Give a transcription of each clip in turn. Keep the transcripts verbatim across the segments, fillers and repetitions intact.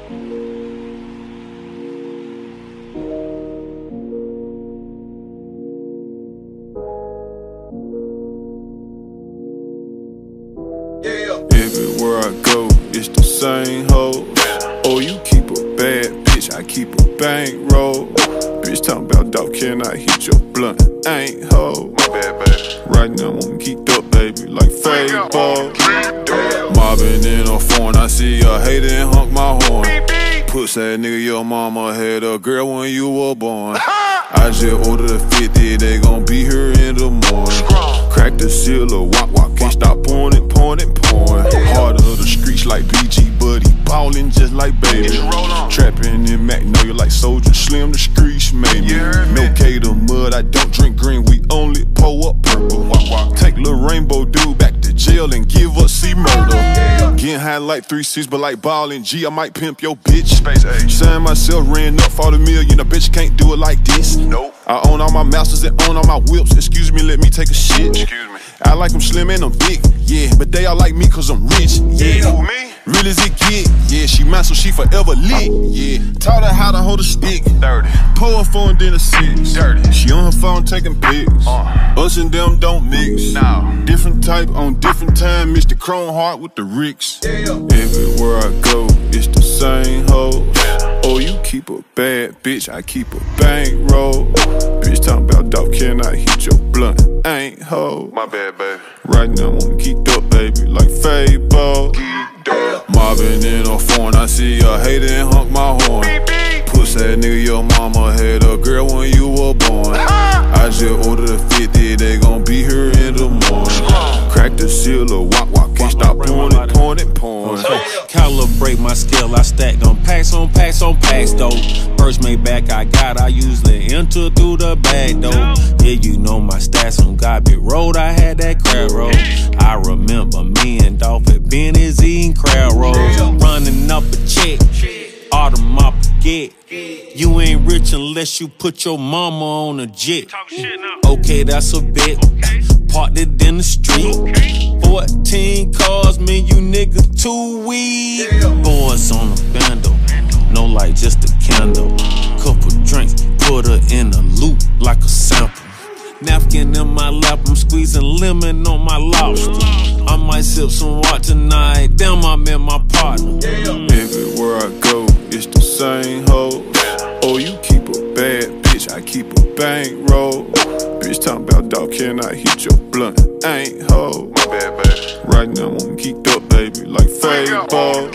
Everywhere I go, it's the same hoes. Oh, you keep a bad bitch, I keep a bankroll. Bitch talking about, dog, can I hit your blunt? Ain't ho. My bad, baby. Right now I'm geeked up, baby, like Fable. Mobbing in a phone, I see a hater and honk my horn. Puss that nigga, your mama had a girl when you were born. I just ordered a fifty, they gon' be here in the morning. Crack the seal of wop wop, can't stop pouring it, pouring it, pouring. Heart of the streets like B G, buddy, ballin' just like baby. Trappin' in Magnolia like Soldier Slim, the streets made me. No K to mud, I don't drink green, we only pour up purple. Take Lil Rainbow dude back to jail and give us C murder. Getting high like three six, but like ballin' G, I might pimp your bitch. Sign myself, ran up for the million, a bitch can't do it like this. Nope. I own all my masters and own all my whips. Excuse me, let me take a shit. Excuse me. I like them slim and I'm big, yeah, but they all like me cause I'm rich, yeah. Who, me? Real as it get, yeah, she mine so she forever lit, yeah. Taught her how to hold a stick, dirty. Pull her phone then a six, dirty. She on her phone taking pics, uh. Us and them don't mix, no. Different type on different time, Mister Chrome Heart with the Ricks. Yeah. Everywhere I go, it's the same hoes. Oh, you keep a bad bitch, I keep a bankroll. Bitch talking about, dog, can I hit your blunt? Ain't ho. My bad, baby. Right now I'm geeked up, baby, like Fable. Mobbing in a phone, I see a hater and honk my horn. Puss that nigga, your mama had a girl when you were born. I just ordered a fifty, they gon' be here in the morning. Crack the seal of wop wop, can't stop pouring it, pouring it, pouring. Calibrate my scale, I stack on packs on packs on packs though. First made back I got, I usually enter through the back though. Yeah, you know my stats on Godbit Road, I had that crab roll. I remember me and Dolph at Benny's eating crab rolls. Running up a check, autumn up get. You ain't rich unless you put your mama on a jet. Okay, that's a bet. Parked it in the street. fourteen cars, me, you niggas too weak. Boys on a bando, no light, just a candle. Couple drinks, put her in a loop like a sample. Napkin in my lap, I'm squeezing lemon on my lobster. I might sip some water tonight, damn, I met my partner. Everywhere I go, it's the same hoes. Oh, you keep a bad bitch, I keep a bankroll. Bitch talking about, dog, can I hit your blunt? Ain't ho. My bad, baby. Right now I'm geeked up, baby, like Fable.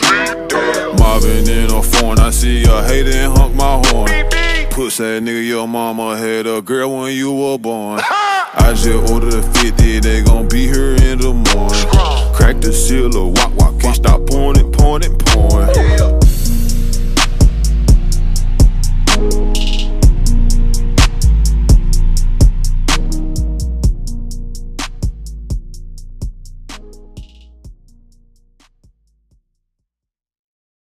Mobbing in a phone, I see a hater and honk my horn. Puss that nigga, your mama had a girl when you were born. I just ordered a fifty, they gon' be here in the morning. Crack the seal of wop